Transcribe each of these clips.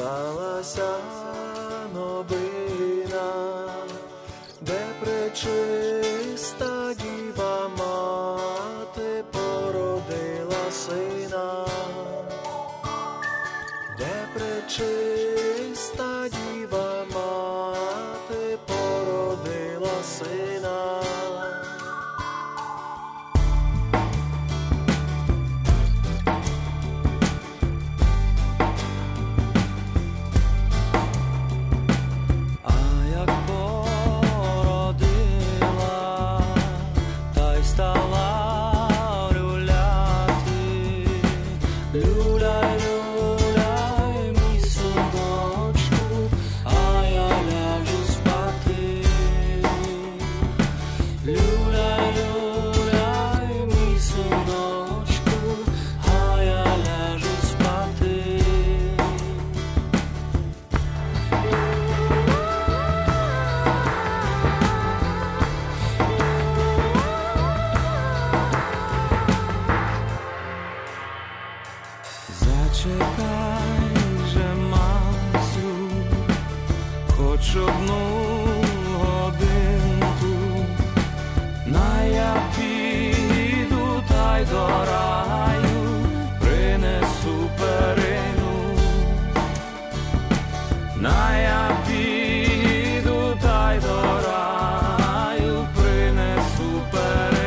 сталася новина, де пречиста діва мати породила сина, де пречиста діва мати породила сина. Люляй, люляй, мій синочку, а я ляжу спати. Люляй, люляй, мій синочку, а я ляжу спати. Зачекай же, Масю, хоч одну годинку, на я піду та й до раю принесу перину, на я піду та й до раю принесу перину.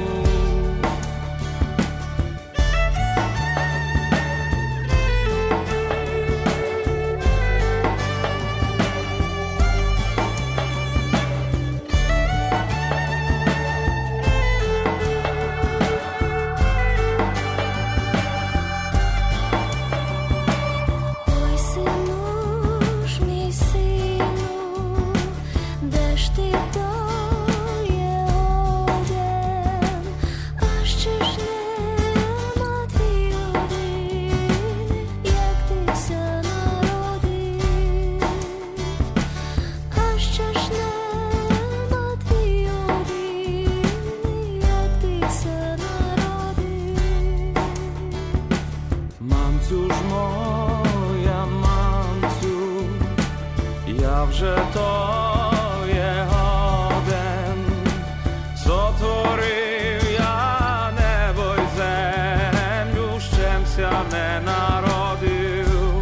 Мамцю ж моя, мамцю, я вже то є годен, сотворив я небо й землю, щемся не народив,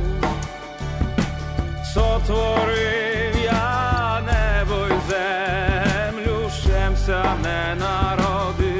сотворив я небо й землю, щемся не народив.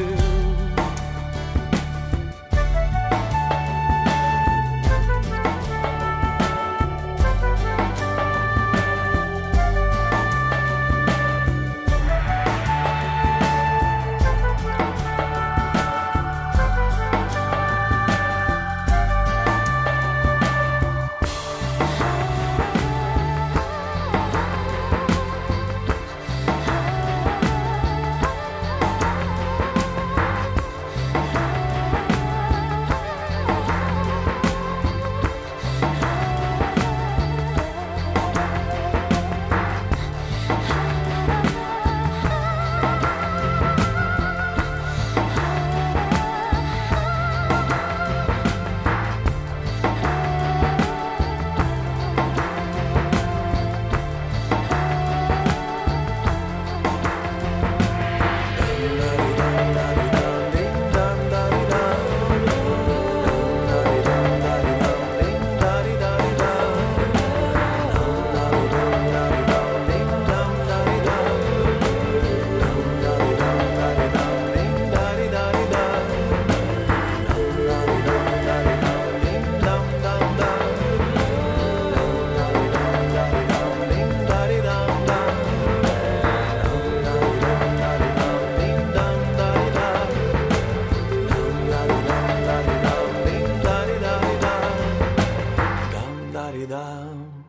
Dum-da-dee-dum.